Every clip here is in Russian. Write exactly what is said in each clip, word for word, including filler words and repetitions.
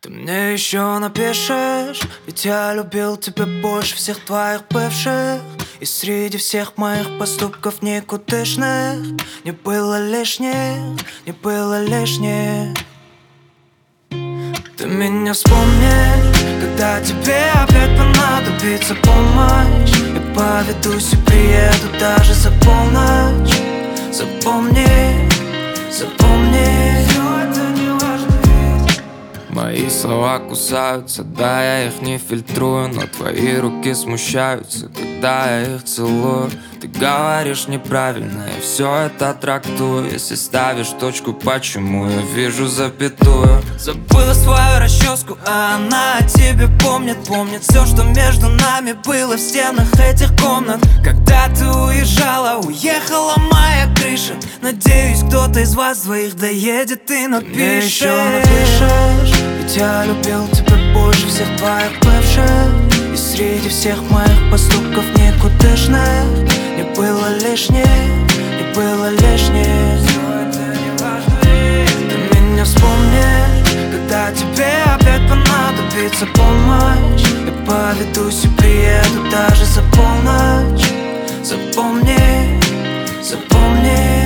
Ты мне еще напишешь, ведь я любил тебя больше всех твоих бывших. И среди всех моих поступков никудышных не было лишних, не было лишних. Ты меня вспомни, когда тебе опять понадобится помощь. И поведусь и приеду даже за полночь. Запомни, запомни. Мои слова кусаются, да, я их не фильтрую, но твои руки смущаются, когда я их целую. Ты говоришь неправильно, я все это трактую. Если ставишь точку, почему я вижу запятую? Забыла свою расческу, а она о тебе помнит. Помнит все, что между нами было в стенах этих комнат. Когда ты уезжала, уехала моя крыша. Надеюсь, кто-то из вас двоих доедет и напишет. Мне еще напишешь, ведь я любил тебя больше всех твоих бывших. И среди всех моих поступков никудышных не было лишних, не было лишних. Ты меня вспомни, когда тебе опять понадобится помощь. Я поведусь и приеду даже за полночь. Запомни, запомни.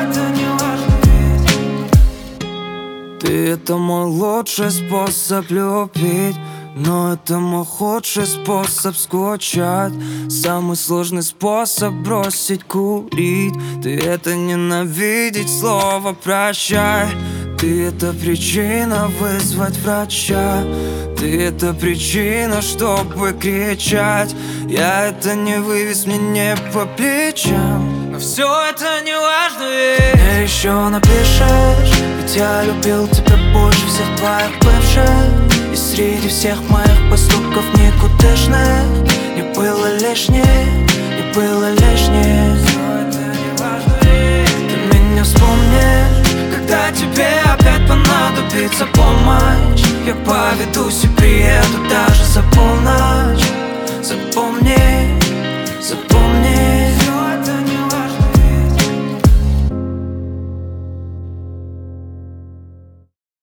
Ты — это мой лучший способ любить, но это мой худший способ скучать. Самый сложный способ бросить курить. Ты — это ненавидеть слово «прощай». Ты — это причина вызвать врача. Ты — это причина, чтобы кричать. Я — это не вывез, мне не по плечам. Но все это не важно, ведь мне еще напишешь, ведь я любил тебя больше всех твоих бывших. И среди всех моих поступков никудышных не было лишних, не было лишних. Ты меня вспомни, когда тебе опять понадобится помощь. Я поведусь и приеду даже за полночь. За полночь.